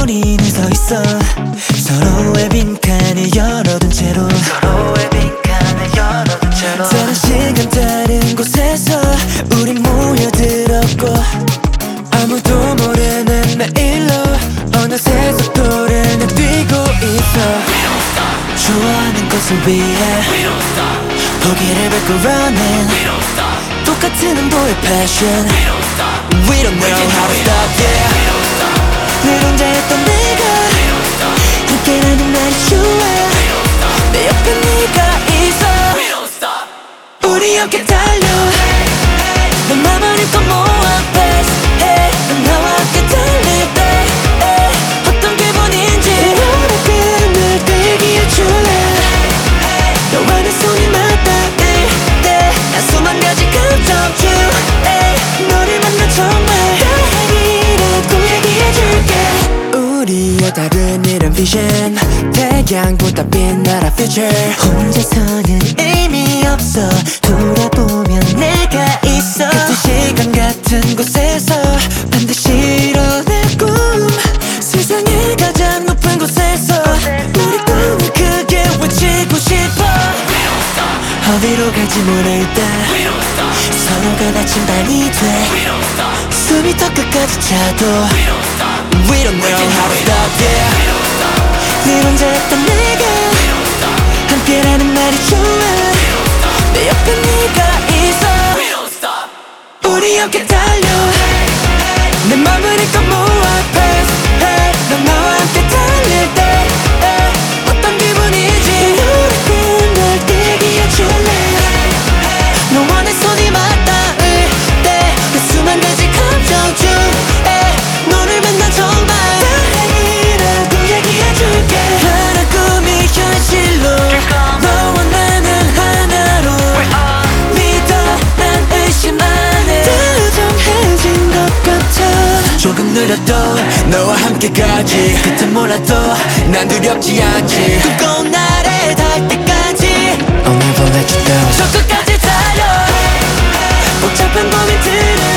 우리는 서 있어 서로의 빈칸을 열어둔 채로 다른 시간 다른 곳에서 우린 모여들었고 아무도 모르는 내일로 어느새 속도를 내뛰고 있어 좋아하는 것을 위해 포기를 밟고 running 똑같은 온도의 passion We don't know how to stop yeah 늘 혼자였던 내가 함께라는 날이 좋아 내 옆에 네가 있어 우리 함께 달려 내 맘을 힘껏 모아 fast hey 넌 나와 함께 달릴 때 어떤 기분인지 너를 날 대기해줄래 너와 내 손이 맞닿을 때 난 수만 가지 감정 중 너를 만나 정말 다행이라고 얘기해줄게 우리의 다른 이런 vision 태양보다 빛나라 future 혼자서는 의미 없어 돌아보면 내가 있어 같은 시간 같은 곳에서 반드시 이뤄낼 꿈 세상의 가장 높은 곳에서 우리 꿈을 크게 외치고 싶어 어디로 갈지 모를 때 서로가 다친 밤이 돼 숨이 더 끝까지 차도 We don't know how to stop yeah 늘 혼자였던 내가 함께라는 날이 좋아 내 옆에 네가 있어 우리 함께 달려 내 맘을 힘껏 모아 fast hey 넌 나와 함께 달릴 때 어떤 기분이지 너를 날 대기해줄래 너와 내 손이 맞닿을 때 그 수만 가지 감정 중에 너를 만나 정말 다행이라고 얘기해줄게 하나 꿈이 현실로 너와 나는 하나로 믿어 난 의심 안해 다 정해진 것 같아 조금 느려도 너와 함께 가지 끝은 몰라도 난 두렵지 않지 두꺼운 날에 닿을 때까지 I'll never let you down 저 끝까지 달려 복잡한 고민들을